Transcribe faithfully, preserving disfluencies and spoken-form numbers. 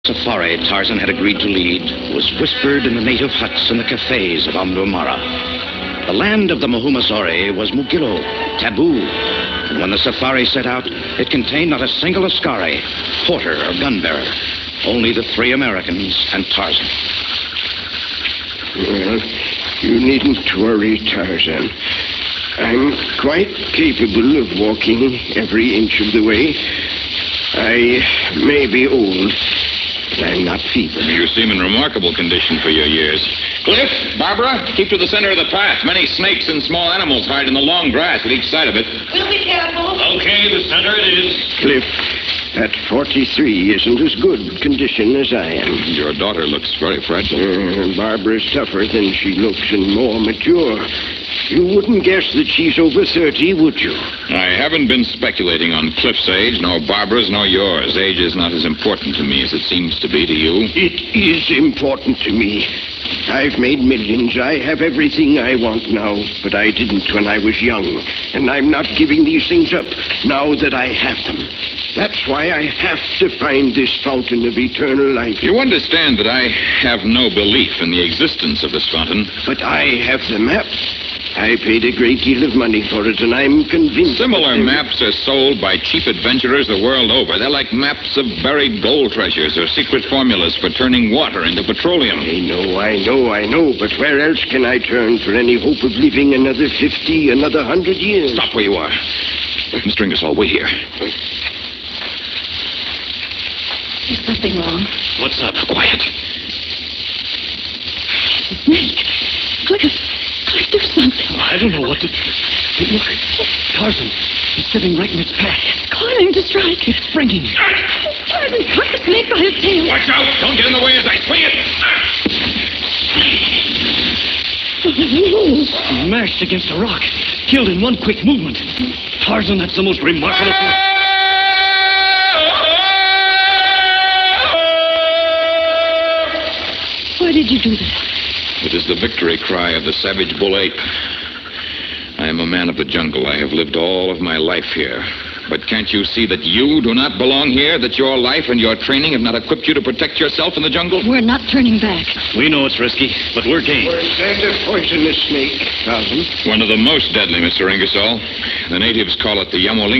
Safari Tarzan had agreed to lead was whispered in the native huts and the cafes of Amdumara. The land of the Mahumasori was Mugillo, taboo. And when the safari set out, it contained not a single Askari, porter, or gun-bearer. Only the three Americans and Tarzan. Well, you needn't worry, Tarzan. I'm quite capable of walking every inch of the way. I may be old, but I'm not feeble. You seem in remarkable condition for your years. Cliff, Barbara, keep to the center of the path. Many snakes and small animals hide in the long grass at each side of it. We'll be careful. Okay, the center it is. Cliff, at forty-three isn't as good condition as I am. Your daughter looks very fragile. Uh, Barbara's tougher than she looks and more mature. You wouldn't guess that she's over thirty, would you? I haven't been speculating on Cliff's age, nor Barbara's, nor yours. Age is not as important to me as it seems to be to you. It is important to me. I've made millions. I have everything I want now, but I didn't when I was young. And I'm not giving these things up now that I have them. That's why I have to find this fountain of eternal life. You understand that I have no belief in the existence of this fountain. But I have the map. I paid a great deal of money for it, and I'm convinced... Similar maps are sold by cheap adventurers the world over. They're like maps of buried gold treasures or secret formulas for turning water into petroleum. I know, I know, I know, but where else can I turn for any hope of living another fifty, another hundred years? Stop where you are. Mister Ingersoll, wait here. There's something wrong. What's up? Quiet. It's a snake. Cliff, Cliff, do something. I don't know what to do. Look, Tarzan. He's sitting right in its path. It's climbing to strike. It's springing. Tarzan, cut the snake by his tail. Watch out! Don't get in the way as I swing it! Smashed against a rock. Killed in one quick movement. Tarzan, that's the most remarkable thing. Why did you do that? It is the victory cry of the savage bull ape. I am a man of the jungle. I have lived all of my life here. But can't you see that you do not belong here? That your life and your training have not equipped you to protect yourself in the jungle? We're not turning back. We know it's risky, but we're game. Where's that poisonous snake, Tarzan? One of the most deadly, Mister Ingersoll. The natives call it the Yamoling.